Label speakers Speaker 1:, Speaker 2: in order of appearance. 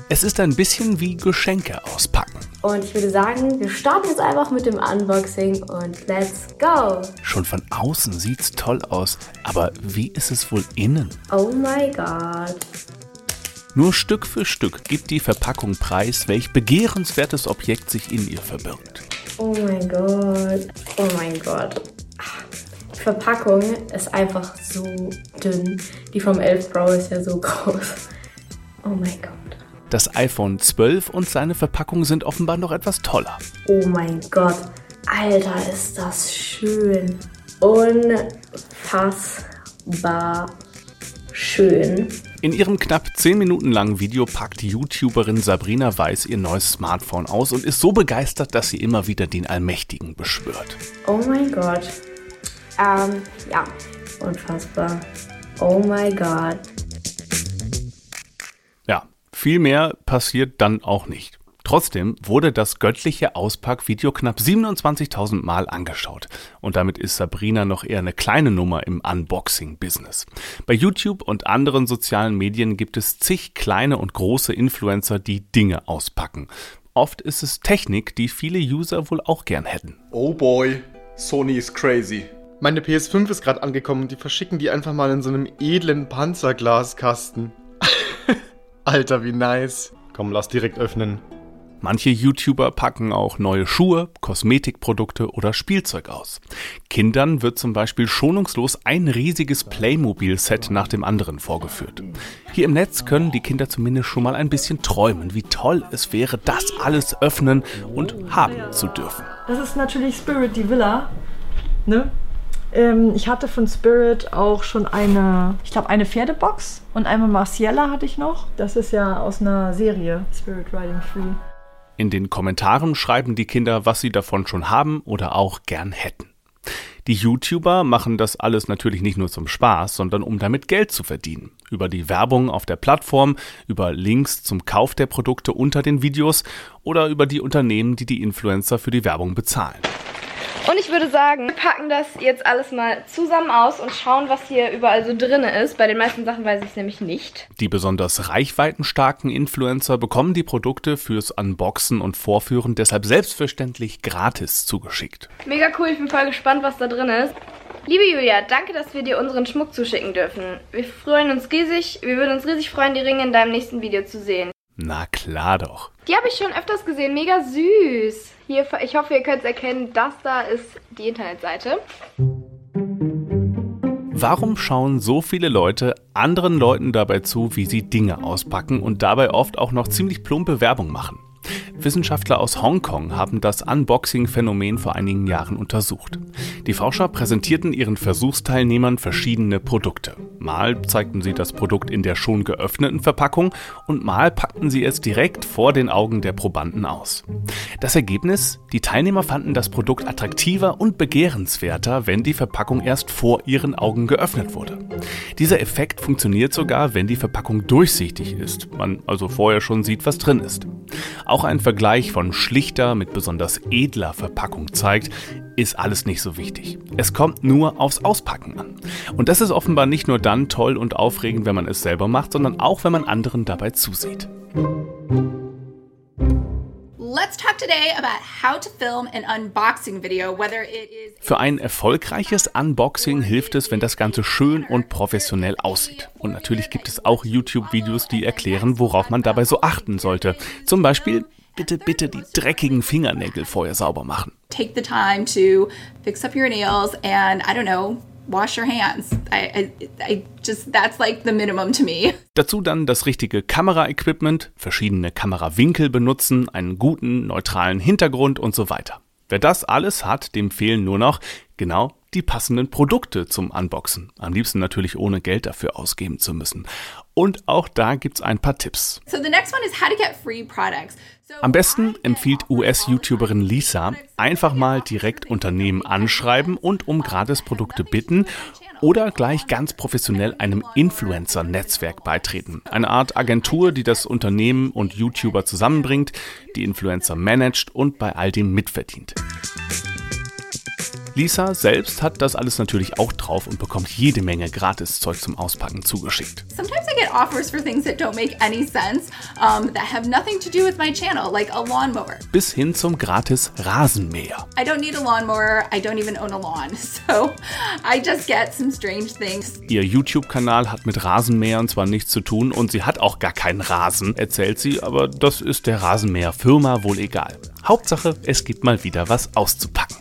Speaker 1: Es ist ein bisschen wie Geschenke auspacken.
Speaker 2: Und ich würde sagen, wir starten jetzt einfach mit dem Unboxing und let's go!
Speaker 1: Schon von außen sieht's toll aus, aber wie ist es wohl innen?
Speaker 2: Oh my God.
Speaker 1: Nur Stück für Stück gibt die Verpackung preis, welch begehrenswertes Objekt sich in ihr verbirgt.
Speaker 2: Oh mein Gott. Oh mein Gott. Die Verpackung ist einfach so dünn. Die vom 11 Pro ist ja so groß. Oh mein Gott.
Speaker 1: Das iPhone 12 und seine Verpackung sind offenbar noch etwas toller.
Speaker 2: Oh mein Gott. Alter, ist das schön. Unfassbar schön.
Speaker 1: In ihrem knapp 10 Minuten langen Video packt die YouTuberin Sabrina Weiß ihr neues Smartphone aus und ist so begeistert, dass sie immer wieder den Allmächtigen beschwört.
Speaker 2: Oh mein Gott. Ja, unfassbar. Oh mein Gott.
Speaker 1: Ja, viel mehr passiert dann auch nicht. Trotzdem wurde das göttliche Auspackvideo knapp 27.000 Mal angeschaut. Und damit ist Sabrina noch eher eine kleine Nummer im Unboxing-Business. Bei YouTube und anderen sozialen Medien gibt es zig kleine und große Influencer, die Dinge auspacken. Oft ist es Technik, die viele User wohl auch gern hätten.
Speaker 3: Oh boy, Sony is crazy. Meine PS5 ist gerade angekommen und die verschicken die einfach mal in so einem edlen Panzerglaskasten. Alter, wie nice. Komm, lass direkt öffnen.
Speaker 1: Manche YouTuber packen auch neue Schuhe, Kosmetikprodukte oder Spielzeug aus. Kindern wird zum Beispiel schonungslos ein riesiges Playmobil-Set nach dem anderen vorgeführt. Hier im Netz können die Kinder zumindest schon mal ein bisschen träumen, wie toll es wäre, das alles öffnen und haben zu dürfen.
Speaker 4: Das ist natürlich Spirit, die Villa, ne? Ich hatte von Spirit auch schon eine Pferdebox und einmal Marciella hatte ich noch. Das ist ja aus einer Serie, Spirit Riding Free.
Speaker 1: In den Kommentaren schreiben die Kinder, was sie davon schon haben oder auch gern hätten. Die YouTuber machen das alles natürlich nicht nur zum Spaß, sondern um damit Geld zu verdienen. Über die Werbung auf der Plattform, über Links zum Kauf der Produkte unter den Videos oder über die Unternehmen, die die Influencer für die Werbung bezahlen.
Speaker 5: Und ich würde sagen, wir packen das jetzt alles mal zusammen aus und schauen, was hier überall so drin ist. Bei den meisten Sachen weiß ich es nämlich nicht.
Speaker 1: Die besonders reichweitenstarken Influencer bekommen die Produkte fürs Unboxen und Vorführen deshalb selbstverständlich gratis zugeschickt.
Speaker 5: Mega cool, ich bin voll gespannt, was da drin ist. Liebe Julia, danke, dass wir dir unseren Schmuck zuschicken dürfen. Wir würden uns riesig freuen, die Ringe in deinem nächsten Video zu sehen.
Speaker 1: Na klar doch.
Speaker 5: Die habe ich schon öfters gesehen, mega süß. Hier, ich hoffe, ihr könnt es erkennen, das da ist die Internetseite.
Speaker 1: Warum schauen so viele Leute anderen Leuten dabei zu, wie sie Dinge auspacken und dabei oft auch noch ziemlich plumpe Werbung machen? Wissenschaftler aus Hongkong haben das Unboxing-Phänomen vor einigen Jahren untersucht. Die Forscher präsentierten ihren Versuchsteilnehmern verschiedene Produkte. Mal zeigten sie das Produkt in der schon geöffneten Verpackung und mal packten sie es direkt vor den Augen der Probanden aus. Das Ergebnis? Die Teilnehmer fanden das Produkt attraktiver und begehrenswerter, wenn die Verpackung erst vor ihren Augen geöffnet wurde. Dieser Effekt funktioniert sogar, wenn die Verpackung durchsichtig ist, man also vorher schon sieht, was drin ist. Auch ein Vergleich von schlichter mit besonders edler Verpackung zeigt, ist alles nicht so wichtig. Es kommt nur aufs Auspacken an. Und das ist offenbar nicht nur dann toll und aufregend, wenn man es selber macht, sondern auch, wenn man anderen dabei zusieht.
Speaker 6: Let's talk today about how to film an unboxing video, whether it is...
Speaker 1: Für ein erfolgreiches Unboxing hilft es, wenn das Ganze schön und professionell aussieht. Und natürlich gibt es auch YouTube-Videos, die erklären, worauf man dabei so achten sollte. Zum Beispiel, bitte die dreckigen Fingernägel vorher sauber machen.
Speaker 6: Take the time to fix up your nails and, I don't know, wash your hands. That's like the minimum to me.
Speaker 1: Dazu dann das richtige Kameraequipment, verschiedene Kamerawinkel benutzen, einen guten, neutralen Hintergrund und so weiter. Wer das alles hat, dem fehlen nur noch, genau, die passenden Produkte zum Unboxen. Am liebsten natürlich ohne Geld dafür ausgeben zu müssen. Und auch da gibt's ein paar Tipps.
Speaker 6: So the next one is how to get free products.
Speaker 1: Am besten empfiehlt US-YouTuberin Lisa, einfach mal direkt Unternehmen anschreiben und um Gratisprodukte bitten oder gleich ganz professionell einem Influencer-Netzwerk beitreten. Eine Art Agentur, die das Unternehmen und YouTuber zusammenbringt, die Influencer managt und bei all dem mitverdient. Lisa selbst hat das alles natürlich auch drauf und bekommt jede Menge Gratiszeug zum Auspacken zugeschickt.
Speaker 6: Sometimes I get offers for things that don't make any sense, that have nothing to do with my channel, like a lawnmower.
Speaker 1: Bis hin zum Gratis-Rasenmäher.
Speaker 6: I don't need a lawnmower, I don't even own a lawn, so I just get some strange things.
Speaker 1: Ihr YouTube-Kanal hat mit Rasenmähern zwar nichts zu tun und sie hat auch gar keinen Rasen, erzählt sie, aber das ist der Rasenmäher-Firma wohl egal. Hauptsache, es gibt mal wieder was auszupacken.